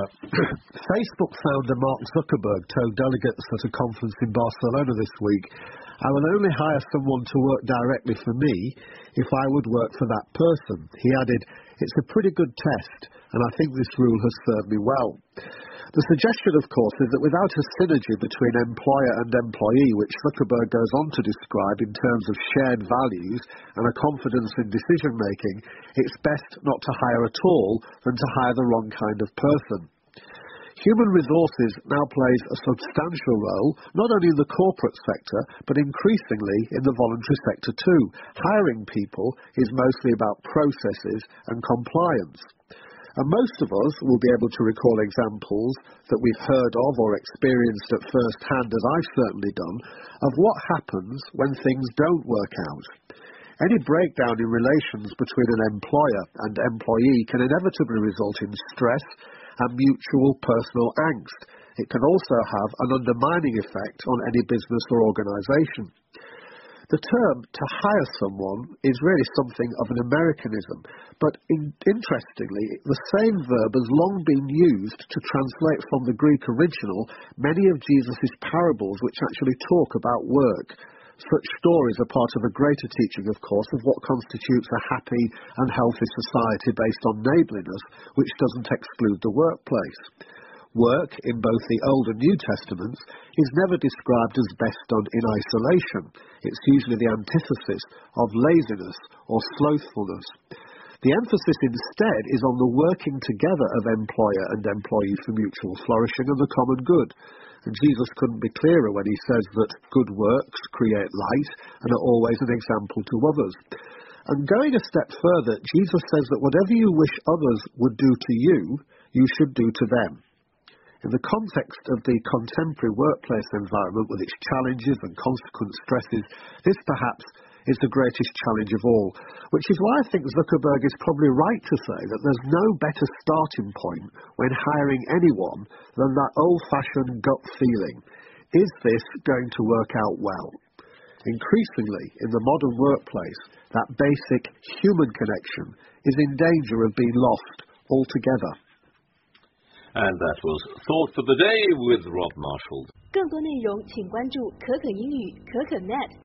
Facebook founder Mark Zuckerberg told delegates at a conference in Barcelona this week, "I will only hire someone to work directly for me if I would work for that person." He added, "It's a pretty good test, and I think this rule has served me well." The suggestion, of course, is that without a synergy between employer and employee, which Zuckerberg goes on to describe in terms of shared values and a confidence in decision-making, it's best not to hire at all than to hire the wrong kind of person. Human resources now plays a substantial role, not only in the corporate sector, but increasingly in the voluntary sector too. Hiring people is mostly about processes and compliance. And most of us will be able to recall examples that we've heard of or experienced at first hand, as I've certainly done, of what happens when things don't work out. Any breakdown in relations between an employer and employee can inevitably result in stress and mutual personal angst. It can also have an undermining effect on any business or organisation. The term "to hire someone" is really something of an Americanism, but interestingly, the same verb has long been used to translate from the Greek original many of Jesus' parables which actually talk about work. Such stories are part of a greater teaching, of course, of what constitutes a happy and healthy society based on neighbourliness, which doesn't exclude the workplace. Work, in both the Old and New Testaments, is never described as best done in isolation. It's usually the antithesis of laziness or slothfulness. The emphasis instead is on the working together of employer and employee for mutual flourishing and the common good. And Jesus couldn't be clearer when he says that good works create light and are always an example to others. And going a step further, Jesus says that whatever you wish others would do to you, you should do to them. In the context of the contemporary workplace environment with its challenges and consequent stresses, this perhaps is the greatest challenge of all, which is why I think Zuckerberg is probably right to say that there's no better starting point when hiring anyone than that old-fashioned gut feeling. Is this going to work out well? Increasingly, in the modern workplace, that basic human connection is in danger of being lost altogether. And that was Thought for the Day with Rob Marshall. 更多内容请关注可可英语可可net